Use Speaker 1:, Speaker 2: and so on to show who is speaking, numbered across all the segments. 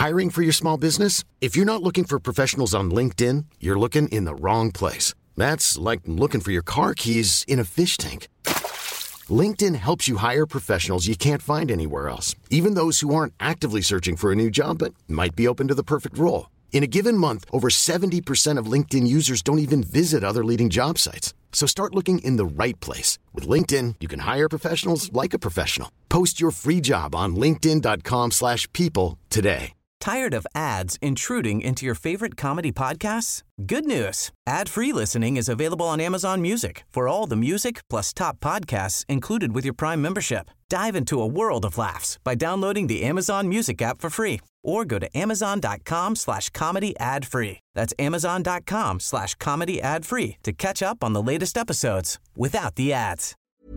Speaker 1: Hiring for your small business? If you're not looking for professionals on LinkedIn, you're looking in the wrong place. That's like looking for your car keys in a fish tank. LinkedIn helps you hire professionals you can't find anywhere else, even those who aren't actively searching for a new job but might be open to the perfect role. In a given month, over 70% of LinkedIn users don't even visit other leading job sites. So start looking in the right place. With LinkedIn, you can hire professionals like a professional. Post your free job on linkedin.com/people today.
Speaker 2: Tired of ads intruding into your favorite comedy podcasts? Good news. Ad-free listening is available on Amazon Music for all the music plus top podcasts included with your Prime membership. Dive into a world of laughs by downloading the Amazon Music app for free or go to amazon.com/comedy ad-free. That's amazon.com/comedy ad-free to catch up on the latest episodes without the ads.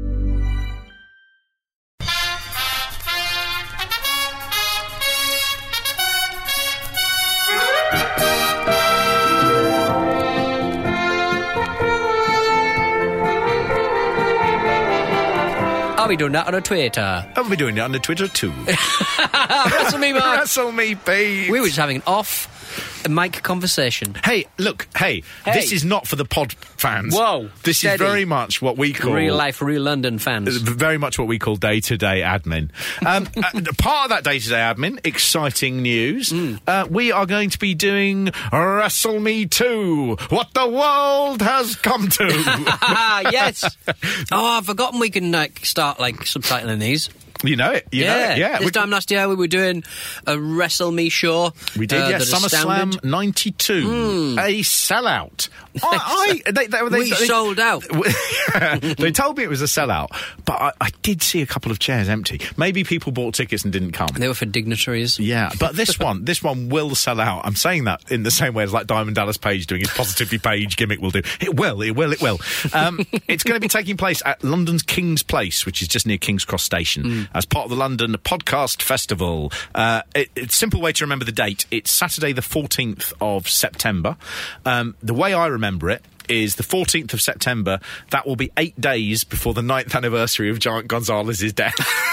Speaker 3: Are we doing that on a Twitter?
Speaker 4: I'll be doing it on the Twitter too.
Speaker 3: Wrestle me, Mark.
Speaker 4: Wrestle me, Pete.
Speaker 3: We were just having an off mic conversation.
Speaker 4: Hey, look, this is not for the pod fans.
Speaker 3: Whoa.
Speaker 4: This
Speaker 3: steady.
Speaker 4: is very much what we call...
Speaker 3: Real life, real London fans.
Speaker 4: Very much what we call day-to-day admin. Part of that day-to-day admin, exciting news. We are going to be doing Wrestle Me 2, What the World Has Come To.
Speaker 3: Yes. Oh, I've forgotten we can start subtitling these.
Speaker 4: You know it. You know it, yeah.
Speaker 3: This time last year we were doing a Wrestle Me show.
Speaker 4: We did, yes. SummerSlam 92. A sellout.
Speaker 3: We sold out.
Speaker 4: They told me it was a sellout, but I did see a couple of chairs empty. Maybe people bought tickets and didn't come.
Speaker 3: They were for dignitaries.
Speaker 4: Yeah, but this one will sell out. I'm saying that in the same way as like Diamond Dallas Page doing his Positively Page gimmick will do. It will. It's going to be taking place at London's King's Place, which is just near King's Cross Station, as part of the London Podcast Festival. It's a simple way to remember the date. It's Saturday the 14th of September. The way I remember it is the 14th of September. That will be 8 days before the 9th anniversary of Giant Gonzalez's death.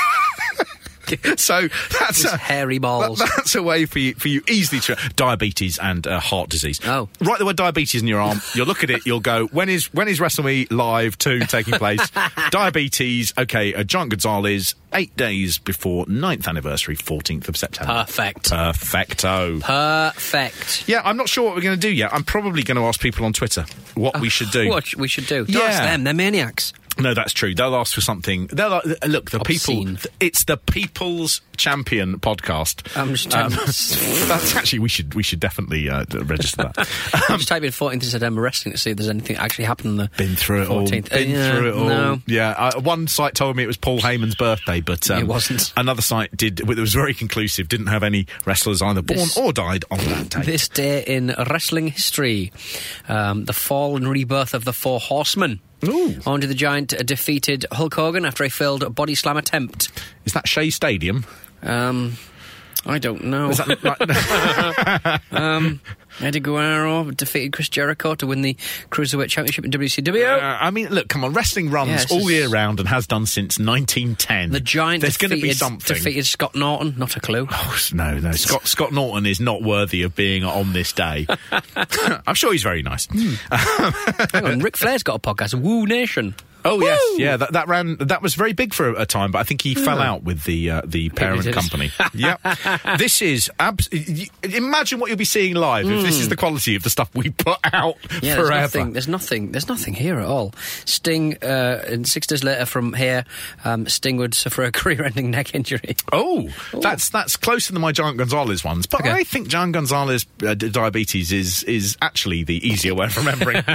Speaker 4: So that's
Speaker 3: hairy balls.
Speaker 4: That's a way for you easily to diabetes and heart disease.
Speaker 3: Oh,
Speaker 4: write the word diabetes in your arm. You'll look at it. You'll go, when is Wrestle Me Live 2 taking place? Diabetes. Okay, Giant Gonzalez. 8 days before 9th anniversary, 14th of September.
Speaker 3: Perfect.
Speaker 4: Perfecto.
Speaker 3: Perfect.
Speaker 4: Yeah, I'm not sure what we're going to do yet. I'm probably going to ask people on Twitter what we should do.
Speaker 3: What we should do. Don't ask them. They're maniacs.
Speaker 4: No, that's true. They'll ask for something. They'll look, the
Speaker 3: obscene.
Speaker 4: People. It's the People's Champion podcast. That's actually we should definitely register that.
Speaker 3: Just type in 14th of September wrestling to see if there's anything actually happened on the
Speaker 4: Been through it 14th. All. Been through it all.
Speaker 3: No.
Speaker 4: Yeah. One site told me it was Paul Heyman's birthday, but
Speaker 3: it wasn't.
Speaker 4: Another site did. It was very conclusive. Didn't have any wrestlers either born or died on that day.
Speaker 3: This day in wrestling history, the fall and rebirth of the Four Horsemen.
Speaker 4: Ooh.
Speaker 3: Andre the Giant defeated Hulk Hogan after a failed body slam attempt.
Speaker 4: Is that Shea Stadium?
Speaker 3: I don't know.
Speaker 4: Is that
Speaker 3: Eddie Guerrero defeated Chris Jericho to win the Cruiserweight Championship in WCW.
Speaker 4: I mean, look, come on. Wrestling runs all year round and has done since 1910.
Speaker 3: The Giant
Speaker 4: There's going to be something.
Speaker 3: Defeated Scott Norton. Not a clue.
Speaker 4: Oh, no. Scott Norton is not worthy of being on this day. I'm sure he's very nice.
Speaker 3: Hang on, Ric Flair's got a podcast, Woo Nation.
Speaker 4: Oh, yes, yeah, that was very big for a time, but I think he fell out with the parent company. Yep. This is imagine what you'll be seeing live if this is the quality of the stuff we put out forever.
Speaker 3: There's nothing here at all. Sting, and 6 days later from here, Sting would suffer a career-ending neck injury.
Speaker 4: Oh, that's closer than my Giant Gonzalez ones, but I think Giant Gonzalez diabetes is actually the easier way of remembering.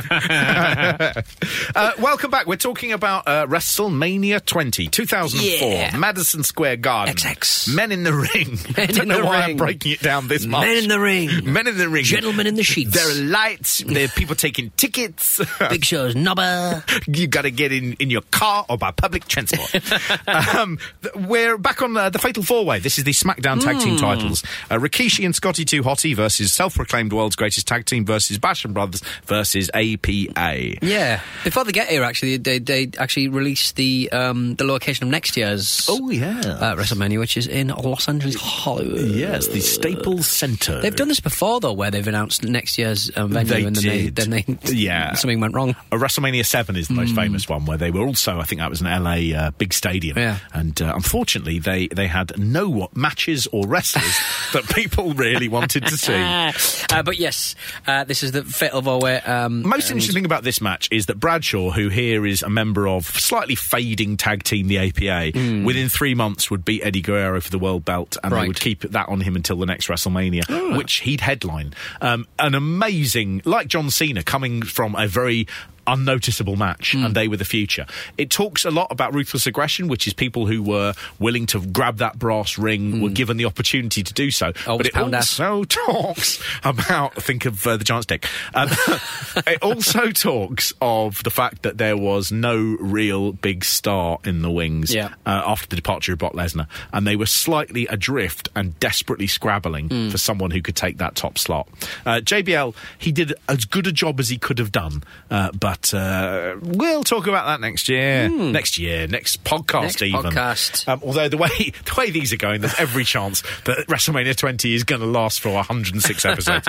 Speaker 4: Welcome back. We're talking about WrestleMania 2004, Madison Square Garden.
Speaker 3: XX.
Speaker 4: Men in the Ring. I don't know why I'm breaking it down this much.
Speaker 3: Men in the Ring.
Speaker 4: Men in the Ring.
Speaker 3: Gentlemen in the sheets.
Speaker 4: There are lights. There are people taking tickets.
Speaker 3: Big Show's knobber.
Speaker 4: You got to get in your car or by public transport. We're back on the Fatal 4-Way. This is the SmackDown Tag Team titles. Rikishi and Scotty 2 Hotty versus self-proclaimed World's Greatest Tag Team versus Basham Brothers versus APA.
Speaker 3: Yeah. Before they get here, actually, they they actually released the location of next year's WrestleMania, which is in Los Angeles, Hollywood.
Speaker 4: Yes, the Staples Center.
Speaker 3: They've done this before, though, where they've announced next year's venue, something went wrong.
Speaker 4: WrestleMania 7 is the most famous one, where they were also, I think that was an LA big stadium, and unfortunately they had no matches or wrestlers that people really wanted to see.
Speaker 3: But yes, this is the Fatal 4-Way.
Speaker 4: Most interesting thing about this match is that Bradshaw, who here is a member of slightly fading tag team, the APA, within 3 months would beat Eddie Guerrero for the world belt, and they would keep that on him until the next WrestleMania, which he'd headline. An amazing, like John Cena, coming from a very unnoticeable match, and they were the future. It talks a lot about ruthless aggression, which is people who were willing to grab that brass ring, were given the opportunity to do so. But it also talks about, think of the Giant's Dick. It also talks of the fact that there was no real big star in the wings after the departure of Brock Lesnar, and they were slightly adrift and desperately scrabbling for someone who could take that top slot. JBL, he did as good a job as he could have done, but we'll talk about that next year. Next podcast, even. Although the way these are going, there's every chance that WrestleMania 20 is going to last for 106 episodes.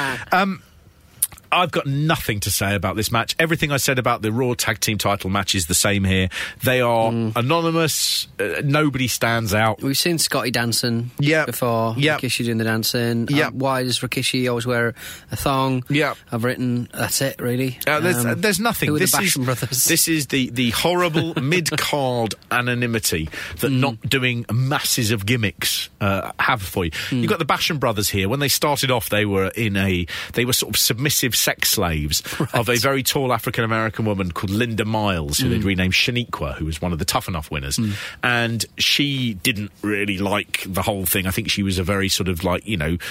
Speaker 4: I've got nothing to say about this match. Everything I said about the Raw Tag Team title match is the same here. They are anonymous. Nobody stands out.
Speaker 3: We've seen Scotty dancing before. Rikishi doing the dancing. Why does Rikishi always wear a thong? I've written, that's it, really.
Speaker 4: There's nothing.
Speaker 3: Who are the Basham brothers?
Speaker 4: This is the horrible mid-card anonymity that not doing masses of gimmicks have for you. You've got the Basham brothers here. When they started off, they were sort of submissive sex slaves of a very tall African-American woman called Linda Miles, who they'd renamed Shaniqua, who was one of the Tough Enough winners. And she didn't really like the whole thing. I think she was a very sort of like,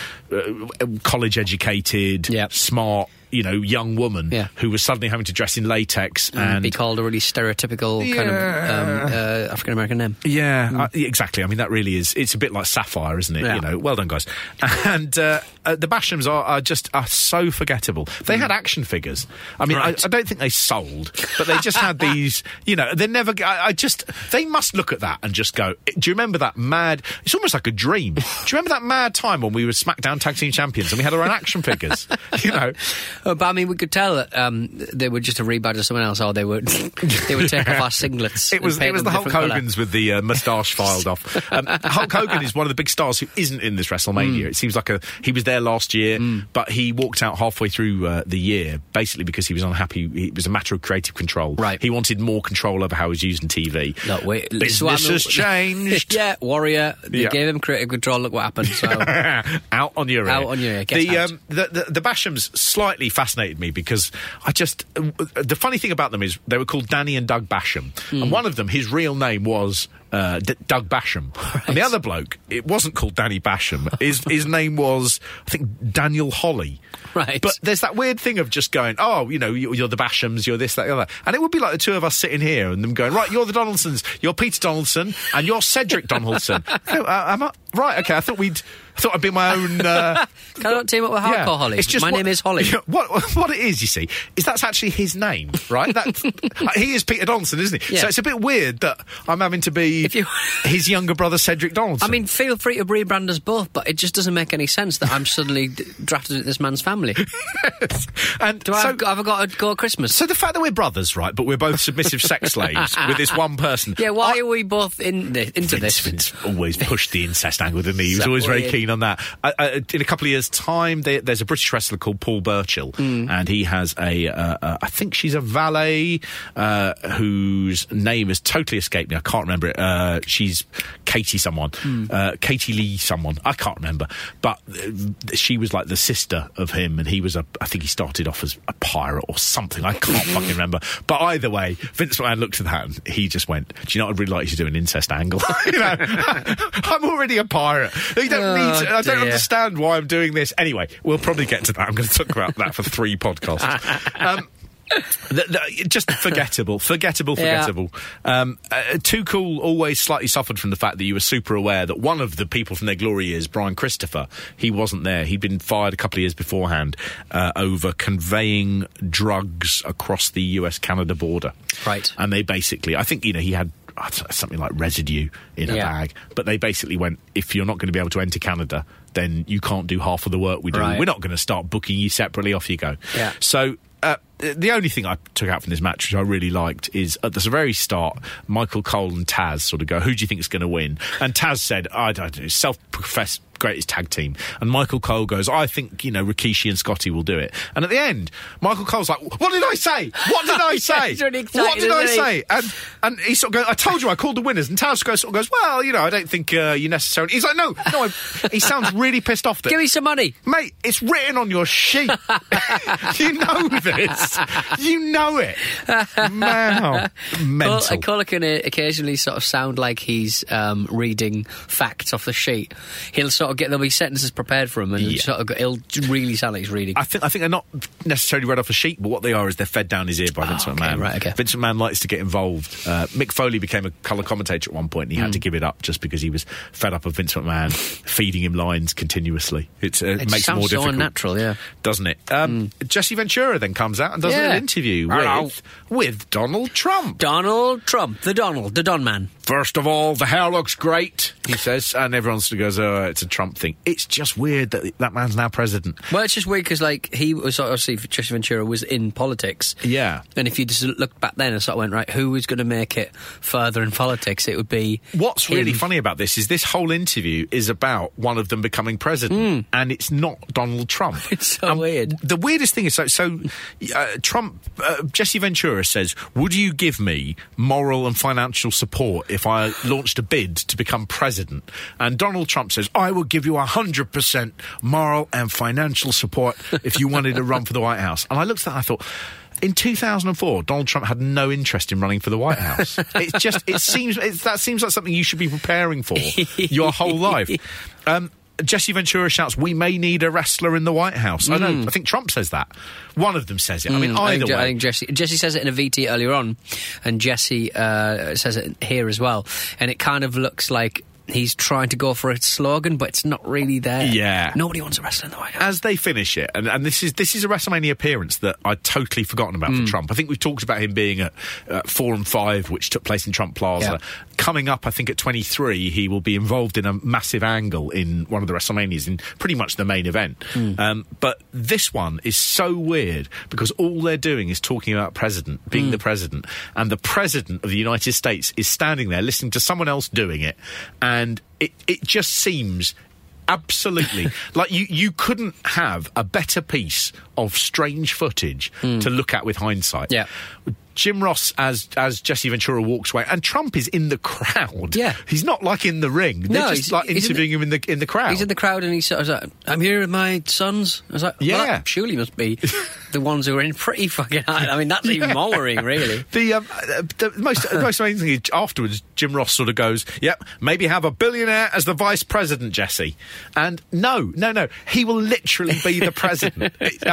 Speaker 4: college-educated, smart, young woman who was suddenly having to dress in latex and
Speaker 3: be called a really stereotypical kind of African-American name.
Speaker 4: Exactly. I mean, that really is, it's a bit like Sapphire, isn't it? Well done, guys. And the Bashams are so forgettable. They had action figures. I mean, I don't think they sold, but they just had these, they never, they must look at that and just go, do you remember that mad, it's almost like a dream. Do you remember that mad time when we were SmackDown Tag Team Champions and we had our own action figures?
Speaker 3: But I mean, we could tell that they were just a rebadge of someone else, or they would take off our singlets.
Speaker 4: It was the Hulk Hogan's with the moustache filed off. Hulk Hogan is one of the big stars who isn't in this WrestleMania. It seems like he was there last year, but he walked out halfway through the year, basically because he was unhappy. It was a matter of creative control.
Speaker 3: Right.
Speaker 4: He wanted more control over how he was using TV.
Speaker 3: Look,
Speaker 4: business has changed.
Speaker 3: Warrior. They gave him creative control. Look what happened. So.
Speaker 4: Out on your ear.
Speaker 3: The
Speaker 4: Bashams slightly fascinated me because the funny thing about them is they were called Danny and Doug Basham, and one of them, his real name was Doug Basham, and the other bloke, it wasn't called Danny Basham. His name was, I think, Daniel Holly.
Speaker 3: Right.
Speaker 4: But there's that weird thing of just going, you're the Bashams, you're this, that, the other. And it would be like the two of us sitting here and them going, right, you're the Donaldsons, you're Peter Donaldson, and you're Cedric Donaldson. Am I? Right, okay, I thought I'd be my own...
Speaker 3: Can I not team up with Hardcore Holly?
Speaker 4: It's just
Speaker 3: my name is Holly.
Speaker 4: What it is, you see, is that's actually his name, right? He is Peter Donaldson, isn't he?
Speaker 3: Yeah.
Speaker 4: So it's a bit weird that I'm having to be his younger brother, Cedric Donaldson.
Speaker 3: I mean, feel free to rebrand us both, but it just doesn't make any sense that I'm suddenly drafted into this man's family.
Speaker 4: Yes. And
Speaker 3: have I got to go at Christmas?
Speaker 4: So the fact that we're brothers, right, but we're both submissive sex slaves with this one person.
Speaker 3: Yeah, why are we both into this?
Speaker 4: Vince always pushed the incest angle, didn't he? He was always very keen on that. In a couple of years' time, there's a British wrestler called Paul Burchill, and he has I think she's a valet whose name has totally escaped me. I can't remember it. She's Katie someone. Katie Lee someone. I can't remember. But she was like the sister of him, and he was I think he started off as a pirate or something. I can't fucking remember. But either way, Vince McMahon looked at that and he just went, do you know what I'd really like you to do, an incest angle? I'm already a pirate. You don't need to, I don't understand why I'm doing this. Anyway, we'll probably get to that. I'm going to talk about that for 3 podcasts. Just forgettable. Too Cool always slightly suffered from the fact that you were super aware that one of the people from their glory years, Brian Christopher, he wasn't there. He'd been fired a couple of years beforehand over conveying drugs across the US-Canada border.
Speaker 3: Right.
Speaker 4: And they basically, I think, he had something like residue in a bag, but they basically went, if you're not going to be able to enter Canada, then you can't do half of the work we do. Right. We're not going to start booking you separately, off you go.
Speaker 3: Yeah.
Speaker 4: So the only thing I took out from this match, which I really liked, is at the very start, Michael Cole and Taz sort of go, who do you think is going to win? And Taz said, I don't know, self-professed greatest tag team. And Michael Cole goes, I think, Rikishi and Scotty will do it. And at the end, Michael Cole's like, what did I say? What did I say?
Speaker 3: He's really excited,
Speaker 4: what did I say? And he sort of goes, I told you I called the winners. And Taz sort of goes, well, I don't think you necessarily... He's like, no, he sounds really pissed off.
Speaker 3: Give me some money.
Speaker 4: Mate, it's written on your sheet. You know this. You know it. Wow. Mental.
Speaker 3: Well, Cole can occasionally sort of sound like he's reading facts off the sheet. He'll sort of there'll be sentences prepared for him, and he'll really sound like he's reading.
Speaker 4: I think they're not necessarily read off a sheet, but what they are is they're fed down his ear by Vince McMahon.
Speaker 3: Right, okay.
Speaker 4: Vince McMahon likes to get involved. Mick Foley became a colour commentator at one point, and he had to give it up just because he was fed up of Vince McMahon feeding him lines continuously. It makes it more difficult.
Speaker 3: So unnatural, yeah,
Speaker 4: doesn't it? Jesse Ventura then comes out and does an interview with Donald Trump.
Speaker 3: Donald Trump, the Don man.
Speaker 4: First of all, the hair looks great, he says, and everyone sort of goes, oh, it's a Trump thing. It's just weird that man's now president.
Speaker 3: Well, it's just weird because, he was obviously, Jesse Ventura was in politics.
Speaker 4: Yeah.
Speaker 3: And if you just looked back then and sort of went, right, who was going to make it further in politics, it would be
Speaker 4: What's really funny about this is this whole interview is about one of them becoming president, and it's not Donald Trump.
Speaker 3: It's so weird.
Speaker 4: The weirdest thing is, Trump, Jesse Ventura says, would you give me moral and financial support if I launched a bid to become president? And Donald Trump says, I will give you 100% moral and financial support if you wanted to run for the White House. And I looked at that and I thought, in 2004, Donald Trump had no interest in running for the White House. That seems like something you should be preparing for your whole life. Jesse Ventura shouts, we may need a wrestler in the White House. I know, I think Trump says that. One of them says it. I mean, either way.
Speaker 3: I think Jesse says it in a VT earlier on, and Jesse says it here as well. And it kind of looks like he's trying to go for a slogan, but it's not really there.
Speaker 4: Yeah.
Speaker 3: Nobody wants a wrestler in the White House. As
Speaker 4: they finish it, and this is a WrestleMania appearance that I'd totally forgotten about for Trump. I think we've talked about him being at 4 and 5, which took place in Trump Plaza. Yeah. Coming up, I think at 23, he will be involved in a massive angle in one of the WrestleManias, in pretty much the main event. But this one is so weird because all they're doing is talking about being the president, and the president of the United States is standing there listening to someone else doing it, and it just seems absolutely like you couldn't have a better piece of strange footage to look at with hindsight.
Speaker 3: Yeah.
Speaker 4: Jim Ross as Jesse Ventura walks away, and Trump is in the crowd.
Speaker 3: Yeah,
Speaker 4: he's not like in the ring. They're just like interviewing him in the crowd.
Speaker 3: He's in the crowd, and he's sort of like, "I'm here with my sons." I was like, "Yeah, well, that surely must be the ones who are in pretty fucking high." I mean, that's even more worrying, really.
Speaker 4: The most amazing thing is afterwards, Jim Ross sort of goes, "Yep, maybe have a billionaire as the vice president, Jesse." And no, he will literally be the president.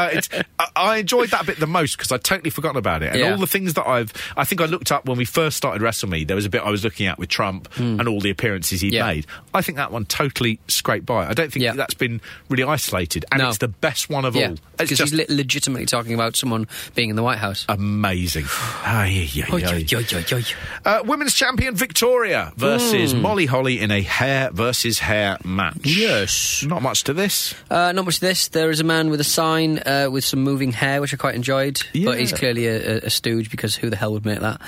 Speaker 4: I enjoyed that bit the most because I'd totally forgotten about it, and all the things that I think I looked up when we first started WrestleMe. There was a bit I was looking at with Trump and all the appearances he'd made. I think that one totally scraped by. I don't think that's been really isolated, and it's the best one of all.
Speaker 3: Because he's legitimately talking about someone being in the White House.
Speaker 4: Amazing. Women's champion Victoria versus Molly Holly in a hair versus hair match.
Speaker 3: Yes.
Speaker 4: Not much to this.
Speaker 3: Not much to this. There is a man with a sign with some moving hair, which I quite enjoyed. Yeah. But he's clearly a stooge, because who the hell would make that?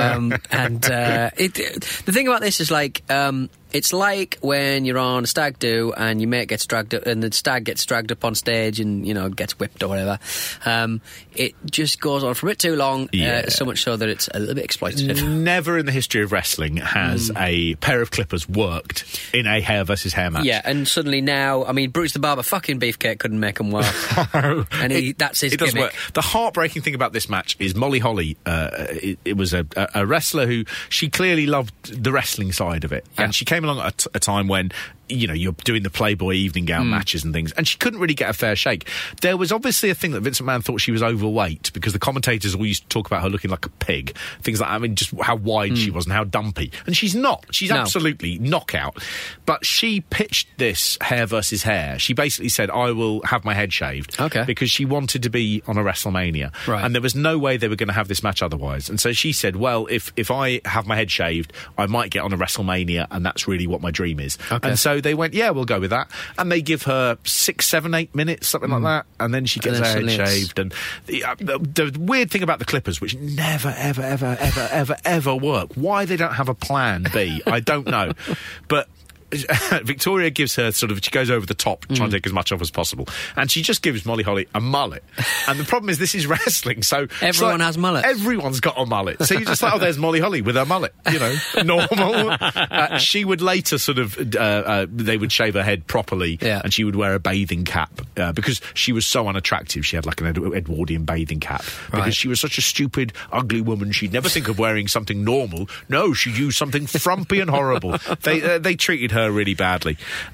Speaker 3: The thing about this is it's like when you're on a stag do and your mate gets dragged up, and the stag gets dragged up on stage and, gets whipped or whatever. It just goes on for a bit too long, so much so that it's a little bit exploitative.
Speaker 4: Never in the history of wrestling has a pair of clippers worked in a hair versus hair match.
Speaker 3: Yeah, and suddenly now, I mean, Bruce the Barber fucking Beefcake couldn't make them work. And that's his gimmick. Doesn't work.
Speaker 4: The heartbreaking thing about this match is Molly Holly, it was a wrestler who, she clearly loved the wrestling side of it. Yeah. And she came along at a time when you're doing the Playboy evening gown matches and things, and she couldn't really get a fair shake. There was obviously a thing that Vince McMahon thought she was overweight because the commentators all used to talk about her looking like a pig. Things like that. I mean, just how wide she was and how dumpy. And she's not. She's absolutely knockout. But she pitched this hair versus hair. She basically said, I will have my head shaved.
Speaker 3: Okay.
Speaker 4: Because she wanted to be on a WrestleMania.
Speaker 3: Right.
Speaker 4: And there was no way they were going to have this match otherwise. And so she said, well, if I have my head shaved, I might get on a WrestleMania, and that's really what my dream is.
Speaker 3: Okay.
Speaker 4: And so they went, yeah, we'll go with that. And they give her 6, 7, 8 minutes, something like that, and then she gets her head shaved. And the weird thing about the Clippers, which never, ever, ever, ever, ever, ever work, why they don't have a plan B, I don't know. But Victoria gives her she goes over the top, trying to take as much off as possible, and she just gives Molly Holly a mullet. And the problem is, this is wrestling, so
Speaker 3: everyone has mullets.
Speaker 4: Everyone's got a mullet, so you're just like, oh, there's Molly Holly with her mullet, normal. She would later they would shave her head properly, and she would wear a bathing cap because she was so unattractive. She had like an Edwardian bathing cap because she was such a stupid, ugly woman. She'd never think of wearing something normal. No, she'd use something frumpy and horrible. They treated her really badly.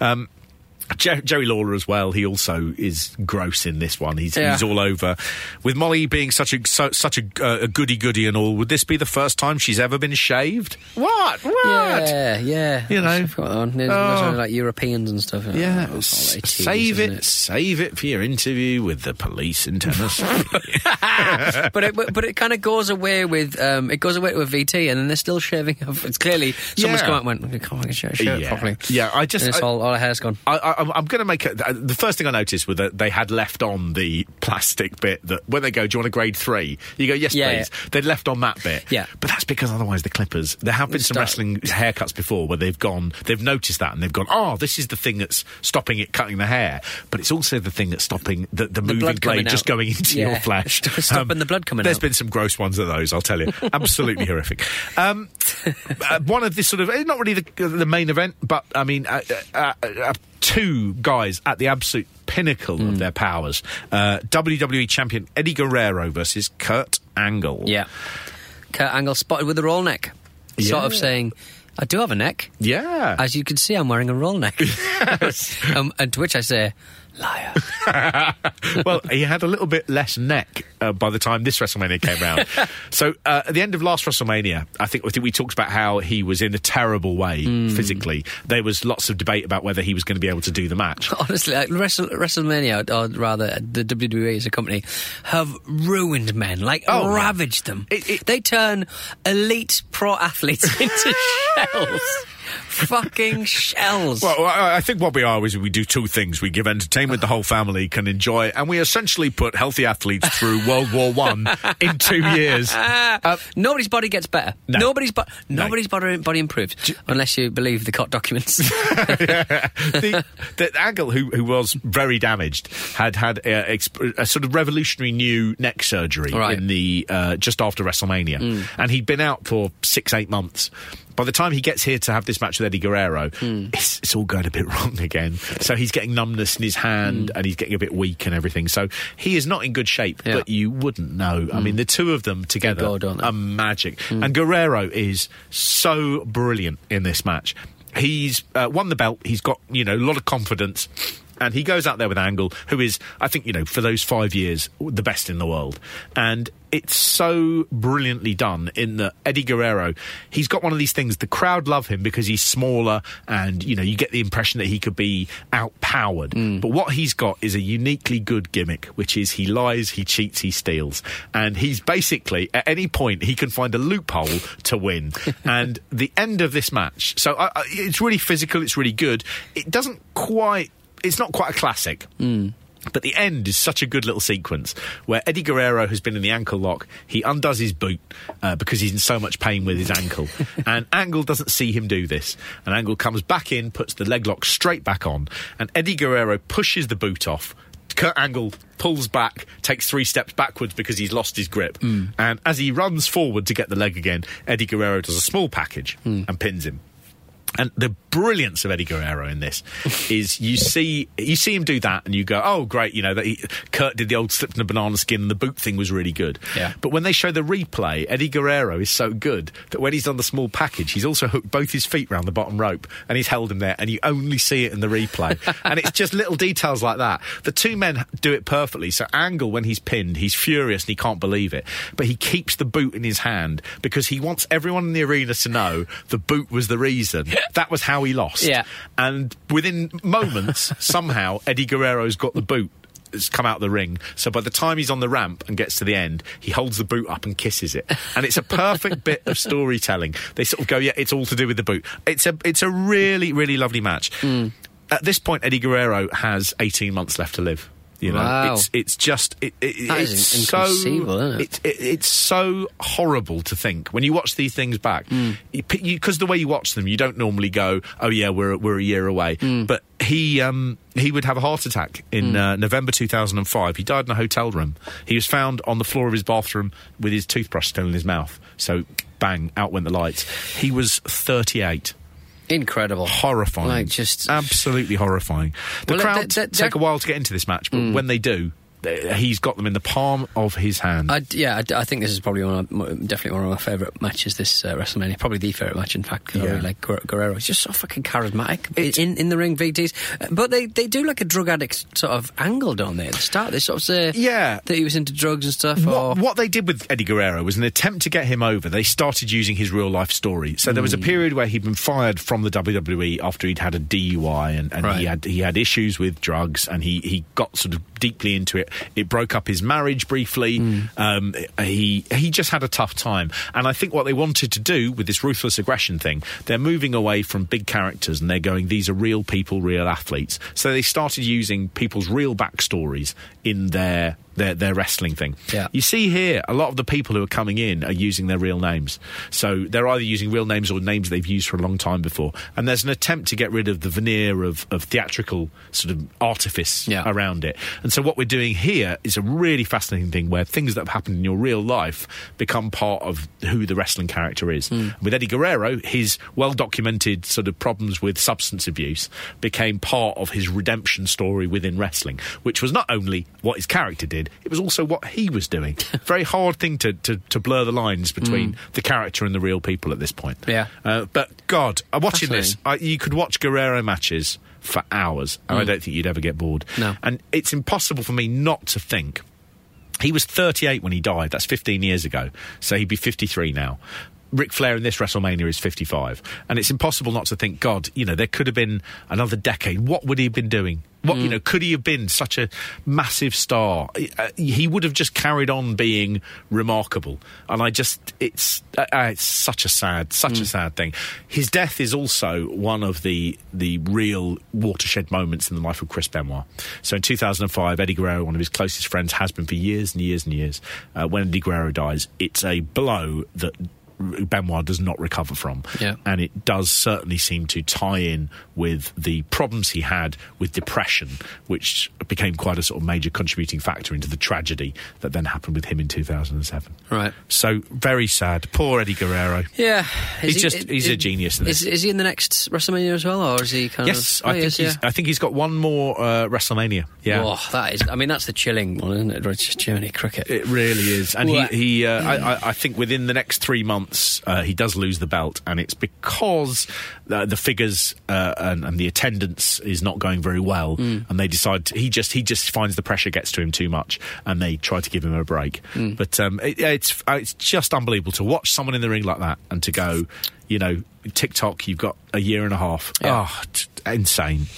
Speaker 4: Jerry Lawler as well. He also is gross in this one. He's all over. With Molly being such a goody and all, would this be the first time she's ever been shaved? What?
Speaker 3: Yeah.
Speaker 4: There's
Speaker 3: like Europeans and stuff.
Speaker 4: Yeah. Save it for your interview with the police in Tennessee.
Speaker 3: but it kind of goes away with VT, and then they're still shaving off. It's clearly someone's come out and went, come on, shave it properly.
Speaker 4: Yeah,
Speaker 3: all her hair's gone.
Speaker 4: I'm going to make the first thing I noticed was that they had left on the plastic bit that when they go, do you want a grade 3? You go, yes, please. Yeah. They'd left on that bit.
Speaker 3: Yeah.
Speaker 4: But that's because otherwise the Clippers, there have been some wrestling haircuts before where they've noticed that and they've gone, oh, this is the thing that's stopping it cutting the hair. But it's also the thing that's stopping the moving blade just going into your flesh.
Speaker 3: Stopping the blood coming
Speaker 4: There's
Speaker 3: out.
Speaker 4: been some gross ones of those, I'll tell you. Absolutely horrific. One of this not really the main event, but I mean, two guys at the absolute pinnacle of their powers. WWE champion Eddie Guerrero versus Kurt Angle.
Speaker 3: Yeah. Kurt Angle spotted with a roll neck. Sort of saying, I do have a neck.
Speaker 4: Yeah.
Speaker 3: As you can see, I'm wearing a roll neck.
Speaker 4: Yes.
Speaker 3: And to which I say, liar.
Speaker 4: Well, he had a little bit less neck by the time this WrestleMania came round. So at the end of last WrestleMania, I think we talked about how he was in a terrible way physically. There was lots of debate about whether he was going to be able to do the match.
Speaker 3: Honestly, WrestleMania, or rather the WWE as a company, have ruined men, ravaged them. They turn elite pro athletes into shells. Fucking shells.
Speaker 4: Well, I think what we are is we do two things. We give entertainment the whole family can enjoy, and we essentially put healthy athletes through World War I in 2 years.
Speaker 3: Nobody's body gets better.
Speaker 4: No.
Speaker 3: Nobody's body improves, unless you believe the court documents.
Speaker 4: The Angle, who was very damaged, had a sort of revolutionary new neck surgery in the just after WrestleMania, and he'd been out for 6-8 months. By the time he gets here to have this match with Eddie Guerrero, it's all going a bit wrong again. So he's getting numbness in his hand and he's getting a bit weak and everything. So he is not in good shape, but you wouldn't know. I mean, the two of them together are magic. And Guerrero is so brilliant in this match. He's won the belt. He's got, a lot of confidence. And he goes out there with Angle, who is, I think, for those 5 years, the best in the world. And it's so brilliantly done in that Eddie Guerrero, he's got one of these things, the crowd love him because he's smaller and, you get the impression that he could be outpowered. But what he's got is a uniquely good gimmick, which is he lies, he cheats, he steals. And he's basically, at any point, he can find a loophole to win. And the end of this match, so it's really physical, it's really good. It's not quite a classic. But the end is such a good little sequence where Eddie Guerrero has been in the ankle lock. He undoes his boot because he's in so much pain with his ankle. And Angle doesn't see him do this. And Angle comes back in, puts the leg lock straight back on. And Eddie Guerrero pushes the boot off. Kurt Angle pulls back, takes 3 steps backwards because he's lost his grip. And as he runs forward to get the leg again, Eddie Guerrero does a small package and pins him. And the brilliance of Eddie Guerrero in this is you see him do that and you go, oh, great, Kurt did the old slip in the banana skin and the boot thing was really good.
Speaker 3: Yeah.
Speaker 4: But when they show the replay, Eddie Guerrero is so good that when he's done the small package, he's also hooked both his feet round the bottom rope and he's held him there and you only see it in the replay. And it's just little details like that. The two men do it perfectly. So Angle, when he's pinned, he's furious and he can't believe it. But he keeps the boot in his hand because he wants everyone in the arena to know the boot was the reason. That was how he lost.
Speaker 3: Yeah.
Speaker 4: And within moments, somehow, Eddie Guerrero's got the boot. It's come out of the ring. So by the time he's on the ramp and gets to the end, he holds the boot up and kisses it. And it's a perfect bit of storytelling. They sort of go, yeah, it's all to do with the boot. It's a really, really lovely match. At this point, Eddie Guerrero has 18 months left to live.
Speaker 3: Wow.
Speaker 4: It's just
Speaker 3: that is inconceivable, isn't it?
Speaker 4: It's so horrible to think when you watch these things back, because the way you watch them, you don't normally go, oh yeah, we're a year away. But he would have a heart attack in November 2005. He died in a hotel room. He was found on the floor of his bathroom with his toothbrush still in his mouth. So bang, out went the lights. He was 38.
Speaker 3: Incredible.
Speaker 4: Horrifying.
Speaker 3: Just
Speaker 4: absolutely horrifying. The crowd take a while to get into this match, but when they do, he's got them in the palm of his hand.
Speaker 3: I think this is probably definitely one of my favourite matches this WrestleMania. Probably the favourite match, in fact. I really like Guerrero. He's just so fucking charismatic in the ring, VTs. But they do like a drug addict sort of angle, don't they? At the start, they sort of say that he was into drugs and stuff.
Speaker 4: What they did with Eddie Guerrero was an attempt to get him over. They started using his real life story. So there was a period where he'd been fired from the WWE after he'd had a DUI and he had issues with drugs and he got sort of deeply into it. It broke up his marriage briefly. He just had a tough time. And I think what they wanted to do with this ruthless aggression thing, they're moving away from big characters and they're going, these are real people, real athletes. So they started using people's real backstories in their wrestling thing. Yeah. You see here, a lot of the people who are coming in are using their real names. So they're either using real names or names they've used for a long time before. And there's an attempt to get rid of the veneer of theatrical sort of artifice around it. And so what we're doing here is a really fascinating thing where things that have happened in your real life become part of who the wrestling character is. With Eddie Guerrero, his well-documented sort of problems with substance abuse became part of his redemption story within wrestling, which was not only what his character did, it was also what he was doing. Very hard thing to blur the lines between the character and the real people at this point.
Speaker 3: Yeah.
Speaker 4: But God, watching this, you could watch Guerrero matches for hours, and I don't think you'd ever get bored.
Speaker 3: No.
Speaker 4: And it's impossible for me not to think. He was 38 when he died. That's 15 years ago. So he'd be 53 now. Ric Flair in this WrestleMania is 55. And it's impossible not to think, God, there could have been another decade. What would he have been doing? Could he have been such a massive star? He would have just carried on being remarkable. And it's such a sad thing. His death is also one of the real watershed moments in the life of Chris Benoit. So in 2005, Eddie Guerrero, one of his closest friends, has been for years and years and years. When Eddie Guerrero dies, it's a blow that Benoit does not recover from. And it does certainly seem to tie in with the problems he had with depression, which became quite a sort of major contributing factor into the tragedy that then happened with him in 2007.
Speaker 3: Right.
Speaker 4: So very sad. Poor Eddie Guerrero.
Speaker 3: Yeah.
Speaker 4: He's a genius in this.
Speaker 3: Is he in the next WrestleMania as well, or is he kind of...
Speaker 4: Yes, I think he's got one more WrestleMania. Yeah.
Speaker 3: Oh, that's the chilling one, isn't it? It's just Germany cricket.
Speaker 4: It really is. And I think within the next 3 months, he does lose the belt, and it's because the figures and the attendance is not going very well, and they decide he just finds the pressure gets to him too much, and they try to give him a break. But it's just unbelievable to watch someone in the ring like that and to go, TikTok, you've got a year and a half.
Speaker 3: Yeah.
Speaker 4: Insane.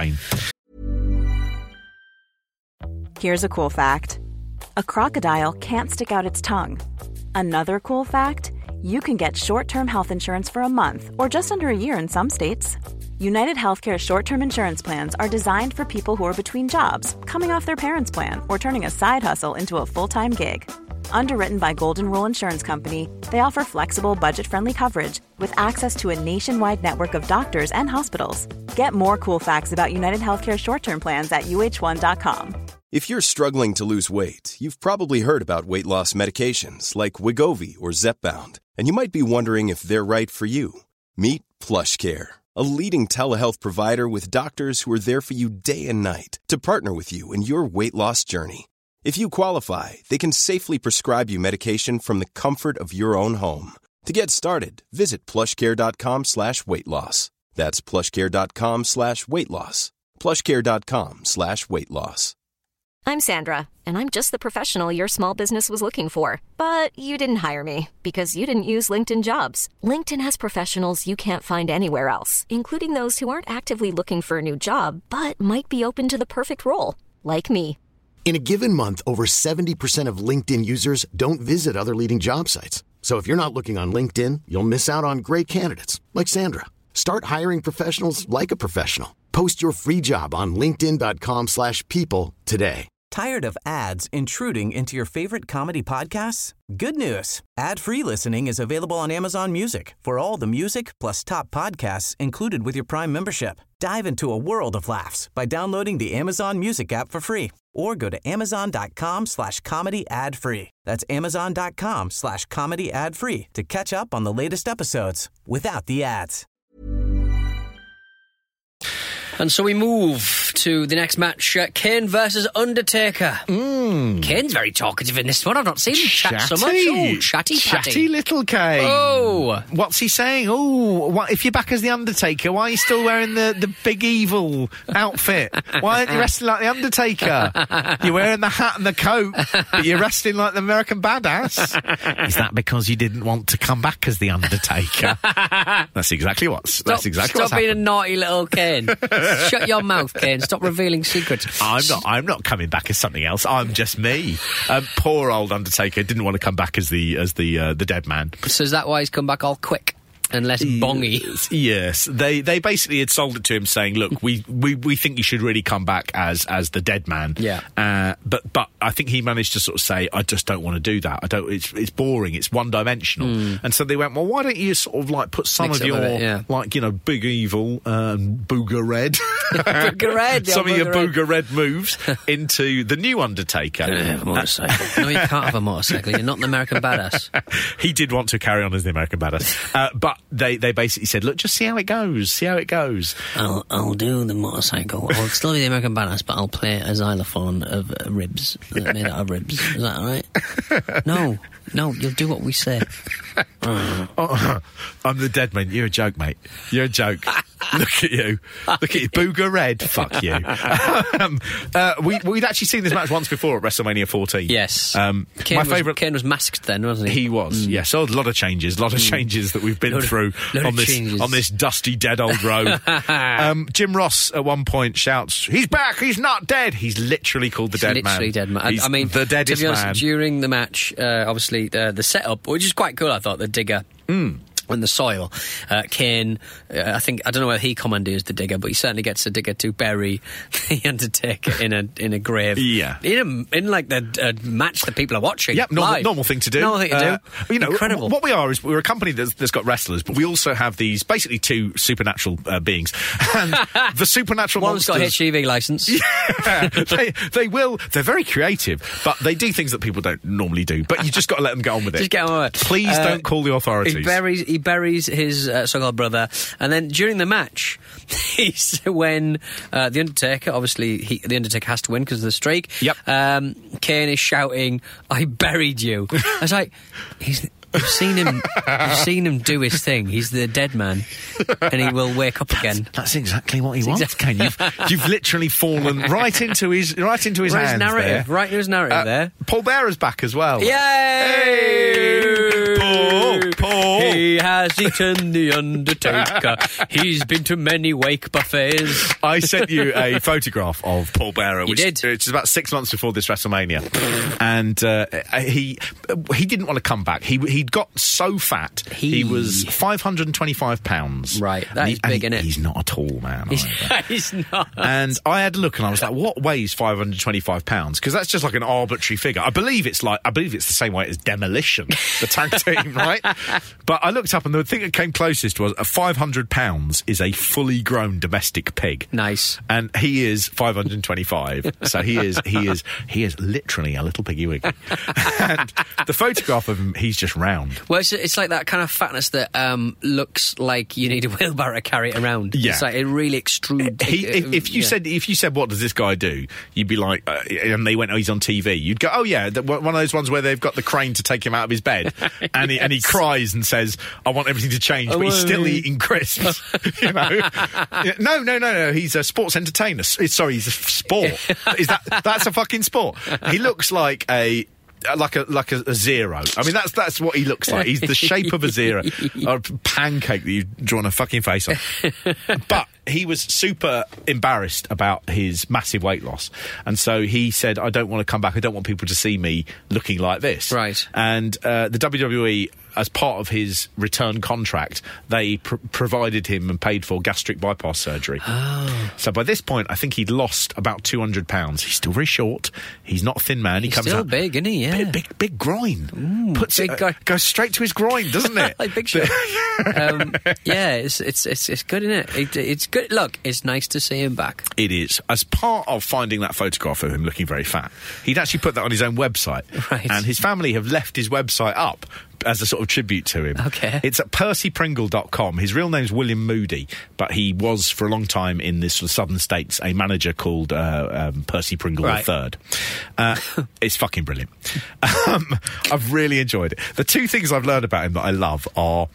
Speaker 5: Here's a cool fact. A crocodile can't stick out its tongue. Another cool fact, you can get short-term health insurance for a month or just under a year in some states. United Healthcare short-term insurance plans are designed for people who are between jobs, coming off their parents' plan, or turning a side hustle into a full-time gig. Underwritten by Golden Rule Insurance Company, they offer flexible, budget-friendly coverage with access to a nationwide network of doctors and hospitals. Get more cool facts about United Healthcare short-term plans at uh1.com.
Speaker 6: If you're struggling to lose weight, you've probably heard about weight loss medications like Wegovy or Zepbound, and you might be wondering if they're right for you. Meet PlushCare, a leading telehealth provider with doctors who are there for you day and night to partner with you in your weight loss journey. If you qualify, they can safely prescribe you medication from the comfort of your own home. To get started, visit plushcare.com/weight-loss. That's plushcare.com/weight-loss. plushcare.com/weight-loss.
Speaker 7: I'm Sandra, and I'm just the professional your small business was looking for. But you didn't hire me because you didn't use LinkedIn Jobs. LinkedIn has professionals you can't find anywhere else, including those who aren't actively looking for a new job, but might be open to the perfect role, like me.
Speaker 1: In a given month, over 70% of LinkedIn users don't visit other leading job sites. So if you're not looking on LinkedIn, you'll miss out on great candidates like Sandra. Start hiring professionals like a professional. Post your free job on linkedin.com/people today.
Speaker 2: Tired of ads intruding into your favorite comedy podcasts? Good news. Ad-free listening is available on Amazon Music for all the music plus top podcasts included with your Prime membership. Dive into a world of laughs by downloading the Amazon Music app for free or go to amazon.com/comedy ad-free. That's amazon.com/comedy ad-free to catch up on the latest episodes without the ads.
Speaker 3: And so we move to the next match, Kane versus Undertaker. Kane's very talkative in this one. I've not seen him chat so much. Oh, chatty patty.
Speaker 4: Chatty little Kane.
Speaker 3: Oh.
Speaker 4: What's he saying? Oh, what, if you're back as the Undertaker, why are you still wearing the big evil outfit? Why aren't you wrestling like the Undertaker? You're wearing the hat and the coat, but you're wrestling like the American Badass. Is that because you didn't want to come back as the Undertaker? That's exactly what's
Speaker 3: Stop
Speaker 4: happened.
Speaker 3: being a naughty little Kane. Shut your mouth, Kane. Stop revealing secrets.
Speaker 4: I'm not coming back as something else. I'm just me. Poor old Undertaker didn't want to come back as the dead man.
Speaker 3: So is that why he's come back all quick and less bongy?
Speaker 4: Yes. They basically had sold it to him saying, look, we think you should really come back as the dead man.
Speaker 3: Yeah.
Speaker 4: But I think he managed to sort of say, I just don't want to do that. It's boring. It's one-dimensional. And so they went, well, why don't you sort of like put some
Speaker 3: Mix
Speaker 4: of
Speaker 3: it
Speaker 4: your,
Speaker 3: with it, yeah.
Speaker 4: like, you know, Big Evil, Booger Red.
Speaker 3: Booger Red.
Speaker 4: Some of your Booger Red moves into the new Undertaker.
Speaker 3: Have a motorcycle. No, you can't have a motorcycle. You're not an American Badass.
Speaker 4: He did want to carry on as the American Badass. But they basically said, look, just see how it goes. See how it goes.
Speaker 3: I'll do the motorcycle. I'll still be the American Badass, but I'll play a xylophone of ribs. Made out of ribs. Is that all right? No, you'll do what we say.
Speaker 4: Oh, I'm the dead man. You're a joke, mate. You're a joke. Look at you. Look at you. Booger Red. Fuck you. We'd actually seen this match once before at WrestleMania 14.
Speaker 3: Yes. Kane was masked then, wasn't he?
Speaker 4: He was, yes. So a lot of changes. A lot of changes that we've been through on this dusty, dead old road. Jim Ross at one point shouts, he's back, he's not dead. He's literally called the dead man.
Speaker 3: Literally dead man.
Speaker 4: I mean, the deadest
Speaker 3: to be honest,
Speaker 4: man.
Speaker 3: During the match, obviously, the setup, which is quite cool, I thought, the digger. And the soil. Kane, I don't know whether he commandeers the digger, but he certainly gets the digger to bury the Undertaker in a grave.
Speaker 4: Yeah.
Speaker 3: In like the match that people are watching.
Speaker 4: Yep, normal thing to do.
Speaker 3: Normal thing to do.
Speaker 4: You know,
Speaker 3: incredible.
Speaker 4: What we are is we're a company that's got wrestlers, but we also have these basically two supernatural beings. And the supernatural
Speaker 3: One's
Speaker 4: monsters...
Speaker 3: got a HGV licence.
Speaker 4: Yeah, they're very creative, but they do things that people don't normally do. But you just got to let them get on with it.
Speaker 3: Just get on with it.
Speaker 4: Please don't call the authorities.
Speaker 3: He buries his so-called brother, and then during the match, when the Undertaker, obviously the Undertaker has to win because of the streak.
Speaker 4: Yep.
Speaker 3: Kane is shouting, "I buried you." I was like, you've seen him do his thing. He's the dead man, and he will wake up again.
Speaker 4: That's exactly what he wants, Ken. You've literally fallen right into his hands
Speaker 3: narrative,
Speaker 4: there.
Speaker 3: right into his narrative there.
Speaker 4: Paul Bearer's back as well.
Speaker 3: Yay!
Speaker 4: Hey! Paul!
Speaker 3: He has eaten the Undertaker. He's been to many wake buffets.
Speaker 4: I sent you a photograph of Paul Bearer, which is about 6 months before this WrestleMania, and he didn't want to come back. He'd got so fat. He was 525 pounds.
Speaker 3: Right, that is big, isn't it?
Speaker 4: He's not a tall man.
Speaker 3: He's not.
Speaker 4: And I had a look, and I was like, "What weighs 525 pounds?" Because that's just like an arbitrary figure. I believe it's the same weight as Demolition, the tag team, right? But I looked up, and the thing that came closest was £500 is a fully grown domestic pig.
Speaker 3: Nice.
Speaker 4: And he is 525. So he is literally a little piggy wig. And the photograph of him, he's just round.
Speaker 3: Well, it's like that kind of fatness that looks like you need a wheelbarrow to carry it around.
Speaker 4: Yeah.
Speaker 3: It's like it really extrudes.
Speaker 4: If you said what does this guy do, you'd be like, and they went, oh, he's on TV. You'd go, oh yeah, one of those ones where they've got the crane to take him out of his bed, and he cries and says, I want everything to change, but he's still eating crisps. You know? No. He's a sports entertainer. Sorry, he's a sport. That's a fucking sport. He looks like a zero. I mean, that's what he looks like. He's the shape of a zero, or a pancake that you've drawn a fucking face on. But he was super embarrassed about his massive weight loss, and so he said, I don't want to come back. I don't want people to see me looking like this.
Speaker 3: Right.
Speaker 4: And the WWE, as part of his return contract, they provided him and paid for gastric bypass surgery.
Speaker 3: Oh.
Speaker 4: So by this point, I think he'd lost about 200 pounds. He's still very short. He's not a thin man.
Speaker 3: He's
Speaker 4: comes
Speaker 3: still
Speaker 4: out
Speaker 3: big, isn't he? Yeah.
Speaker 4: Big groin.
Speaker 3: Ooh,
Speaker 4: Goes straight to his groin, doesn't it?
Speaker 3: Like big shot. Yeah, it's good, isn't it? It's good. Look, it's nice to see him back.
Speaker 4: It is. As part of finding that photograph of him looking very fat, he'd actually put that on his own website.
Speaker 3: Right.
Speaker 4: And his family have left his website up as a sort of tribute to him.
Speaker 3: Okay.
Speaker 4: It's at percypringle.com. His real name's William Moody, but he was for a long time in the sort of southern states a manager called Percy Pringle III. It's fucking brilliant. I've really enjoyed it. The two things I've learned about him that I love are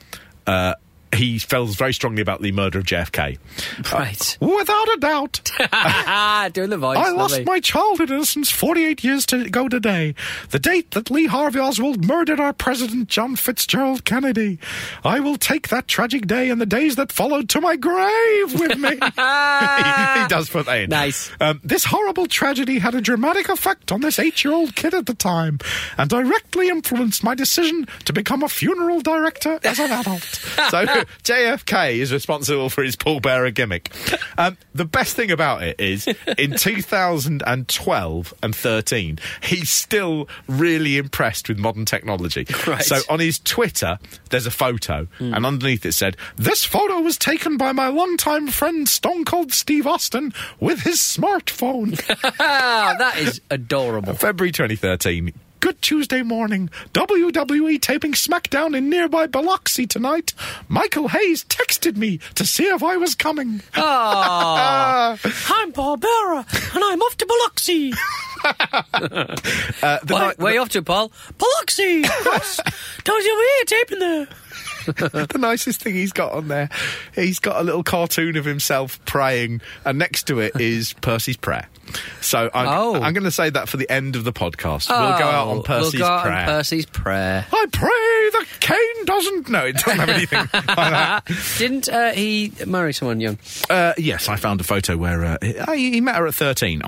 Speaker 4: he feels very strongly about the murder of JFK.
Speaker 3: Right.
Speaker 4: Without a doubt.
Speaker 3: Doing the voice.
Speaker 4: I lost my childhood innocence 48 years ago today. The date that Lee Harvey Oswald murdered our President John Fitzgerald Kennedy. I will take that tragic day and the days that followed to my grave with me. he does put that in.
Speaker 3: Nice.
Speaker 4: This horrible tragedy had a dramatic effect on this 8-year-old kid at the time and directly influenced my decision to become a funeral director as an adult. So JFK is responsible for his pallbearer gimmick. The best thing about it is, in 2012 and 13, he's still really impressed with modern technology.
Speaker 3: Right.
Speaker 4: So on his Twitter, there's a photo, and underneath it said, "This photo was taken by my longtime friend Stone Cold Steve Austin with his smartphone."
Speaker 3: That is adorable.
Speaker 4: February 2013. Good Tuesday morning. WWE taping SmackDown in nearby Biloxi tonight. Michael Hayes texted me to see if I was coming.
Speaker 3: Oh, I'm Paul Bearer, and I'm off to Biloxi. Where are you off to, Paul? Biloxi! Told you we're taping there.
Speaker 4: The nicest thing he's got on there, he's got a little cartoon of himself praying, and next to it is Percy's prayer. So I'm going to say that for the end of the podcast. We'll go out on Percy's prayer.
Speaker 3: Percy's prayer.
Speaker 4: I pray that Cain doesn't... No, it doesn't have anything like that.
Speaker 3: Didn't he marry someone young?
Speaker 4: Yes, I found a photo where he met her at 13.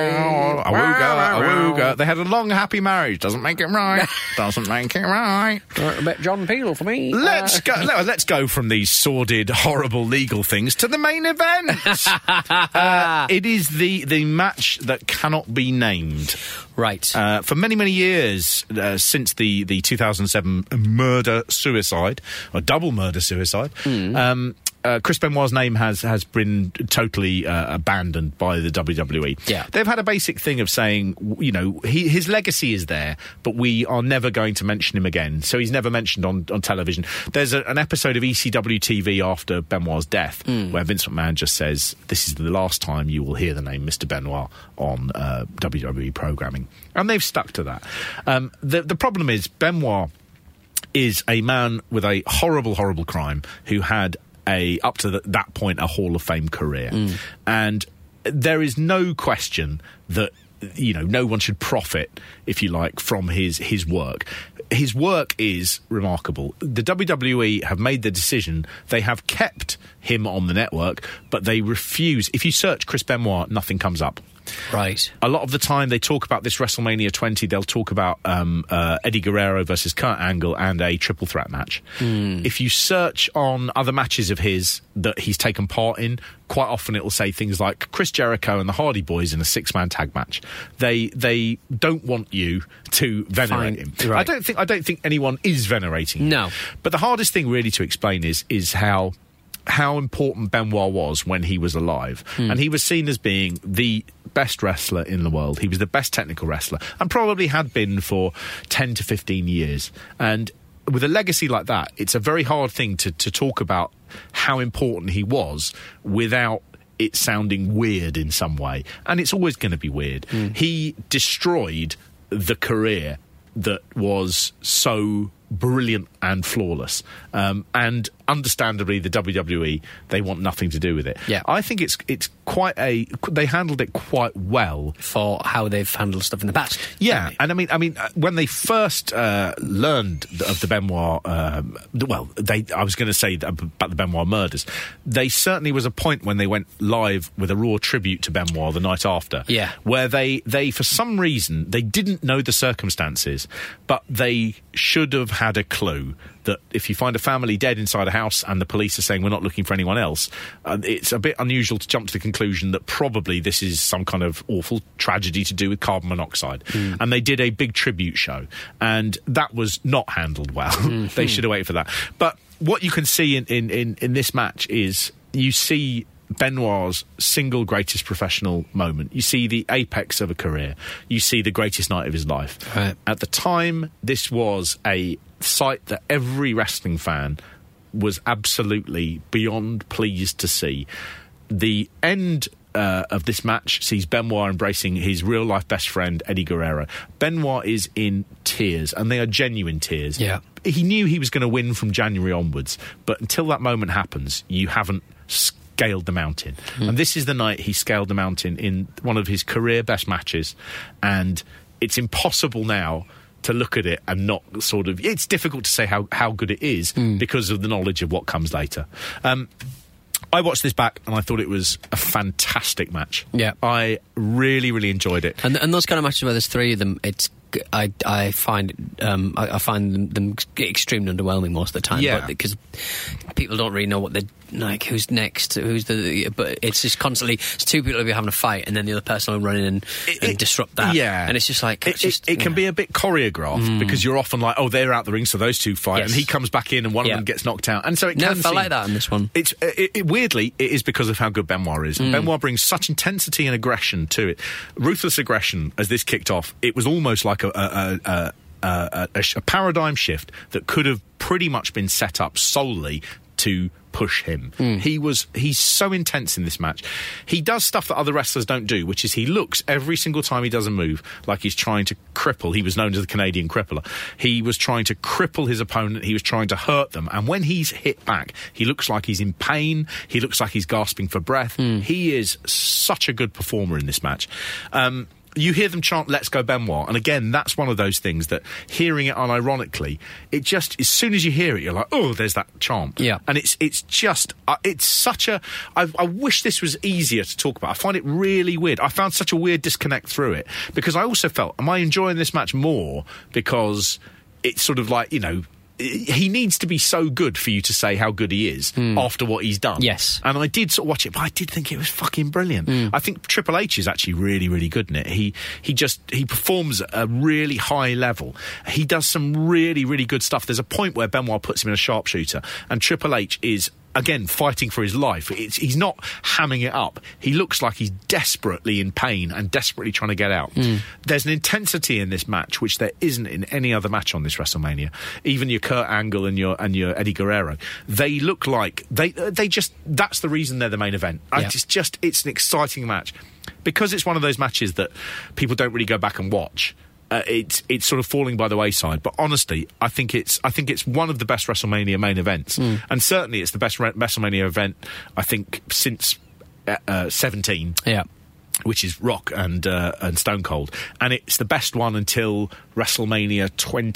Speaker 4: Awooga. They had a long, happy marriage. Doesn't make it right. Doesn't make it right.
Speaker 3: A bit John Peel for me.
Speaker 4: Let's go from these sordid, horrible legal things to the main event. It is the match that cannot be named.
Speaker 3: Right.
Speaker 4: For many, many years, since the 2007 murder-suicide, or double murder-suicide, Chris Benoit's name has been totally abandoned by the WWE.
Speaker 3: Yeah.
Speaker 4: They've had a basic thing of saying, you know, his legacy is there, but we are never going to mention him again. So he's never mentioned on television. There's an episode of ECW TV after Benoit's death where Vince McMahon just says, this is the last time you will hear the name Mr. Benoit on WWE programming. And they've stuck to that. The problem is, Benoit is a man with a horrible, horrible crime who had up to that point, a Hall of Fame career. And there is no question that, you know, no one should profit, if you like, from his work. His work is remarkable. The WWE have made the decision. They have kept him on the network, but they refuse. If you search Chris Benoit, nothing comes up.
Speaker 3: Right.
Speaker 4: A lot of the time they talk about this WrestleMania 20, they'll talk about Eddie Guerrero versus Kurt Angle and a triple threat match. If you search on other matches of his that he's taken part in, quite often it will say things like Chris Jericho and the Hardy Boys in a 6-man tag match. They don't want you to venerate him.
Speaker 3: Right.
Speaker 4: I don't think anyone is venerating him.
Speaker 3: No.
Speaker 4: But the hardest thing really to explain is how important Benoit was when he was alive. And he was seen as being the best wrestler in the world. He was the best technical wrestler, and probably had been for 10 to 15 years. And with a legacy like that, it's a very hard thing to talk about how important he was without it sounding weird in some way. And it's always going to be weird. He destroyed the career that was so brilliant and flawless. And understandably, the WWE, they want nothing to do with it.
Speaker 3: Yeah.
Speaker 4: I think it's quite they handled it quite well
Speaker 3: for how they've handled stuff in the past.
Speaker 4: Yeah, and I mean, when they first learned of the Benoit, I was going to say about the Benoit murders. They certainly was a point when they went live with a Raw tribute to Benoit the night after.
Speaker 3: Yeah,
Speaker 4: where they for some reason they didn't know the circumstances, but they should have had a clue that if you find a family dead inside a house and the police are saying we're not looking for anyone else, it's a bit unusual to jump to the conclusion that probably this is some kind of awful tragedy to do with carbon monoxide. And they did a big tribute show, and that was not handled well. They should have waited for that. But what you can see in this match is you see Benoit's single greatest professional moment. You see the apex of a career. You see the greatest night of his life.
Speaker 3: Right.
Speaker 4: At the time, this was a sight that every wrestling fan was absolutely beyond pleased to see. The end of this match sees Benoit embracing his real-life best friend, Eddie Guerrero. Benoit is in tears, and they are genuine tears.
Speaker 3: Yeah.
Speaker 4: He knew he was going to win from January onwards, but until that moment happens, you haven't scaled the mountain. And this is the night he scaled the mountain in one of his career best matches, and it's impossible now to look at it and not sort of... It's difficult to say how good it is because of the knowledge of what comes later. I watched this back and I thought it was a fantastic match.
Speaker 3: Yeah.
Speaker 4: I really, really enjoyed it.
Speaker 3: And those kind of matches where there's three of them, I find them extremely underwhelming most of the time.
Speaker 4: Yeah.
Speaker 3: But because people don't really know what they're like, who's next, but it's just constantly, it's two people will be having a fight and then the other person will run in and disrupt that.
Speaker 4: Yeah.
Speaker 3: And it's just like...
Speaker 4: It can be a bit choreographed because you're often like, oh, they're out the ring, so those two fight,
Speaker 3: Yes.
Speaker 4: and he comes back in and one of them gets knocked out. And so it
Speaker 3: Never
Speaker 4: can
Speaker 3: felt
Speaker 4: seem
Speaker 3: like that in this one.
Speaker 4: Weirdly, it is because of how good Benoit is. Benoit brings such intensity and aggression to it. Ruthless aggression, as this kicked off, it was almost like a paradigm shift that could have pretty much been set up solely to push him. He's so intense in this match. He does stuff that other wrestlers don't do, which is he looks every single time he does a move like he's trying to cripple. He was known as the Canadian crippler. He was trying to cripple his opponent. He was trying to hurt them. And when he's hit back, he looks like he's in pain. He looks like he's gasping for breath. He is such a good performer in this match. You hear them chant, "Let's go Benoit," and again, that's one of those things that, hearing it unironically, it just, as soon as you hear it, you're like, oh, there's that chant.
Speaker 3: Yeah.
Speaker 4: And it's just, it's such a, I wish this was easier to talk about. I find it really weird. I found such a weird disconnect through it, because I also felt, am I enjoying this match more because it's sort of like, you know, he needs to be so good for you to say how good he is after what he's done.
Speaker 3: Yes.
Speaker 4: And I did sort of watch it, but I did think it was fucking brilliant. I think Triple H is actually really, really good in it. He performs at a really high level. He does some really, really good stuff. There's a point where Benoit puts him in a sharpshooter, and Triple H is, again, fighting for his life. He's not hamming it up. He looks like he's desperately in pain and desperately trying to get out. There's an intensity in this match which there isn't in any other match on this WrestleMania. Even your Kurt Angle and your Eddie Guerrero, they look like they just, that's the reason they're the main event.
Speaker 3: Yeah.
Speaker 4: It's an exciting match because it's one of those matches that people don't really go back and watch. It's sort of falling by the wayside, but honestly, I think it's one of the best WrestleMania main events, and certainly it's the best WrestleMania event I think since 17.
Speaker 3: Yeah.
Speaker 4: Which is Rock and Stone Cold, and it's the best one until WrestleMania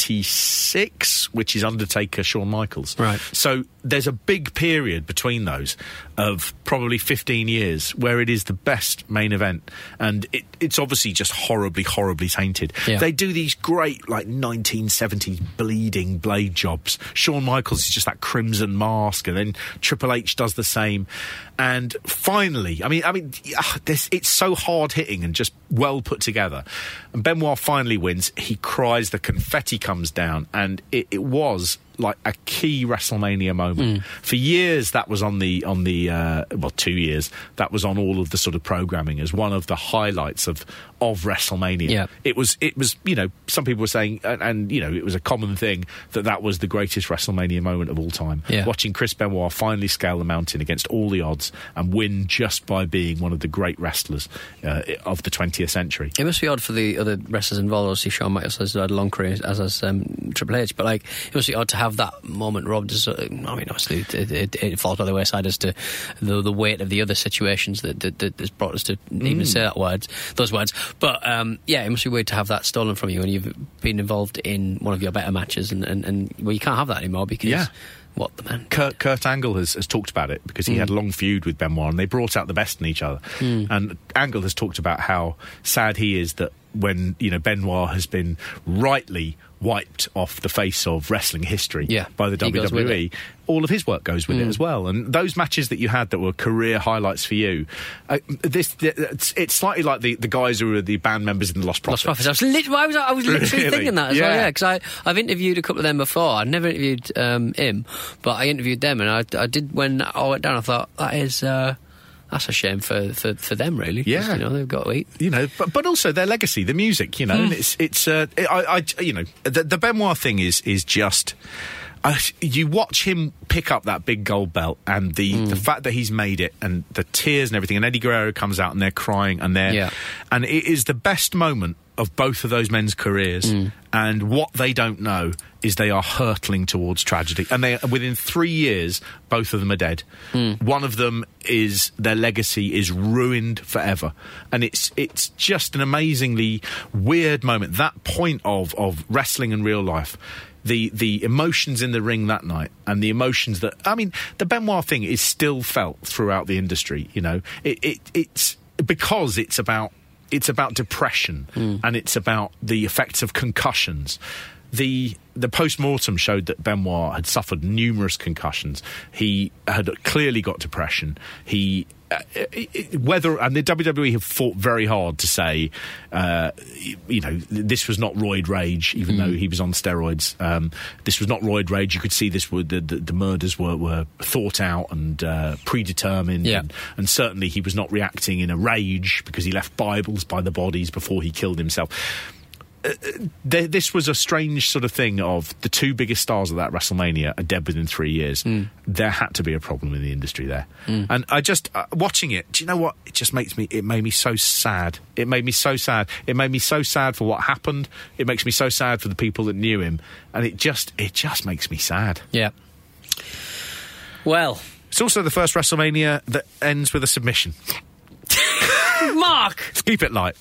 Speaker 4: 26, which is Undertaker, Shawn Michaels.
Speaker 3: Right.
Speaker 4: So there's a big period between those of probably 15 years where it is the best main event, and it's obviously just horribly, horribly tainted.
Speaker 3: Yeah.
Speaker 4: They do these great, like, 1970s bleeding blade jobs. Shawn Michaels is just that crimson mask, and then Triple H does the same. And finally, I mean, it's so so hard-hitting and just well put together. And Benoit finally wins. He cries, the confetti comes down, and it was like a key WrestleMania moment. For years, that was on the 2 years, that was on all of the sort of programming as one of the highlights of WrestleMania.
Speaker 3: Yeah.
Speaker 4: It was, you know, some people were saying, and you know, it was a common thing that was the greatest WrestleMania moment of all time.
Speaker 3: Yeah.
Speaker 4: Watching Chris Benoit finally scale the mountain against all the odds and win just by being one of the great wrestlers of the 20th century.
Speaker 3: It must be odd for the other wrestlers involved. Obviously, Shawn Michaels has had a long career, as has Triple H, but like, it must be odd to have that moment robbed. I mean, obviously, it falls by the wayside as to the weight of the other situations that has brought us to even say those words. But yeah, it must be weird to have that stolen from you when you've been involved in one of your better matches, and well, you can't have that anymore because what the man.
Speaker 4: Kurt Angle has talked about it because he had a long feud with Benoit, and they brought out the best in each other. And Angle has talked about how sad he is that when, you know, Benoit has been rightly wiped off the face of wrestling history by the WWE, all of his work goes with it as well. And those matches that you had that were career highlights for you, it's slightly like the guys who were the band members in the Lost Prophets.
Speaker 3: I was literally thinking that as well, yeah, because I've interviewed a couple of them before. I've never interviewed him, but I interviewed them, and I did when I went down. I thought that's a shame for them, really.
Speaker 4: Yeah,
Speaker 3: you know, they've got to eat.
Speaker 4: You know, but also their legacy, the music. You know, and you know, the Benoit thing is just. You watch him pick up that big gold belt, and the fact that he's made it, and the tears and everything, and Eddie Guerrero comes out and they're crying, and and it is the best moment of both of those men's careers. And what they don't know is they are hurtling towards tragedy, and they within 3 years both of them are dead. One of them is, their legacy is ruined forever, and it's just an amazingly weird moment, that point of wrestling and real life. The emotions in the ring that night, and the emotions that, I mean, the Benoit thing is still felt throughout the industry. You know, it's because it's about depression, and it's about the effects of concussions. The post-mortem showed that Benoit had suffered numerous concussions. He had clearly got depression. And the WWE have fought very hard to say, you know, this was not roid rage, even though he was on steroids. This was not roid rage. You could see this were the murders were thought out and predetermined, and certainly he was not reacting in a rage because he left Bibles by the bodies before he killed himself. This was a strange sort of thing of the two biggest stars of that WrestleMania are dead within 3 years. There had to be a problem in the industry there. And I just, watching it, do you know what? It made me so sad. It made me so sad. It made me so sad for what happened. It makes me so sad for the people that knew him. And it just makes me sad.
Speaker 3: Yeah. Well.
Speaker 4: It's also the first WrestleMania that ends with a submission.
Speaker 3: Mark!
Speaker 4: Let's keep it light.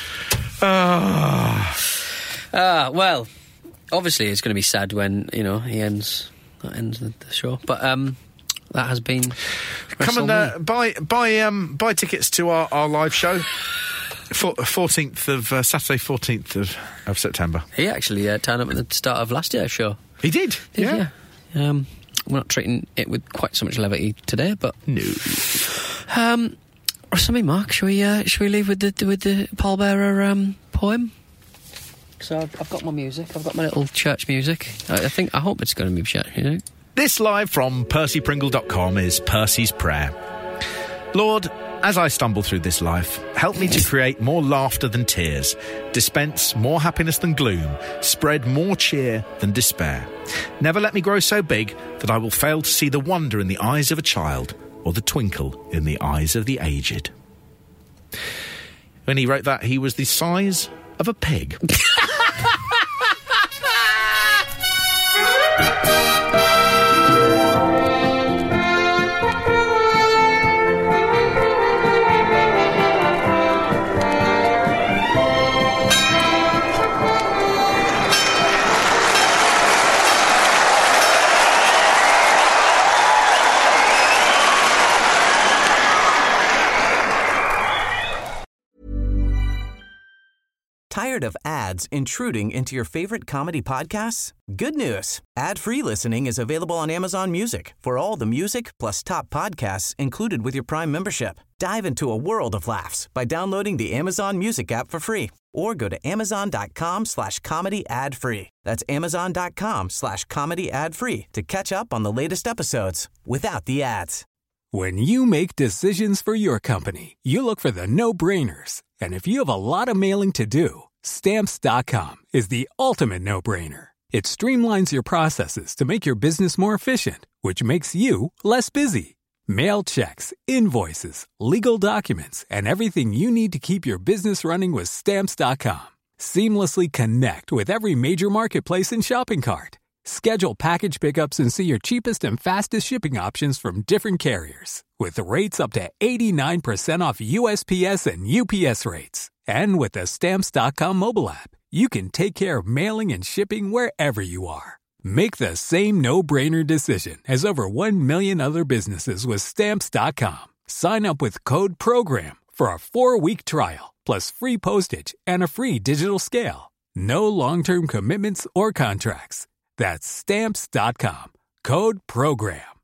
Speaker 3: Well, obviously it's going to be sad when, you know, that ends the show. But that has been
Speaker 4: come and buy tickets to our live show. 14th of Saturday, 14th of September.
Speaker 3: He actually turned up at the start of last year's show.
Speaker 4: He did.
Speaker 3: Yeah. We're not treating it with quite so much levity today, but
Speaker 4: no.
Speaker 3: Or something, Mark. Should we leave with the pallbearer poem? So I've got my music. I've got my little church music. I hope it's going to be church, you know.
Speaker 4: This live from PercyPringle.com is Percy's prayer. Lord, as I stumble through this life, help me to create more laughter than tears, dispense more happiness than gloom, spread more cheer than despair. Never let me grow so big that I will fail to see the wonder in the eyes of a child or the twinkle in the eyes of the aged. When he wrote that, he was the size of a pig.
Speaker 2: Tired of ads intruding into your favorite comedy podcasts? Good news. Ad-free listening is available on Amazon Music for all the music plus top podcasts included with your Prime membership. Dive into a world of laughs by downloading the Amazon Music app for free or go to amazon.com/comedy ad-free. That's amazon.com/comedy ad-free to catch up on the latest episodes without the ads.
Speaker 8: When you make decisions for your company, you look for the no-brainers. And if you have a lot of mailing to do, Stamps.com is the ultimate no-brainer. It streamlines your processes to make your business more efficient, which makes you less busy. Mail checks, invoices, legal documents, and everything you need to keep your business running with Stamps.com. Seamlessly connect with every major marketplace and shopping cart. Schedule package pickups and see your cheapest and fastest shipping options from different carriers, with rates up to 89% off USPS and UPS rates. And with the Stamps.com mobile app, you can take care of mailing and shipping wherever you are. Make the same no-brainer decision as over 1 million other businesses with Stamps.com. Sign up with code PROGRAM for a 4-week trial, plus free postage and a free digital scale. No long-term commitments or contracts. That's Stamps.com. Code PROGRAM.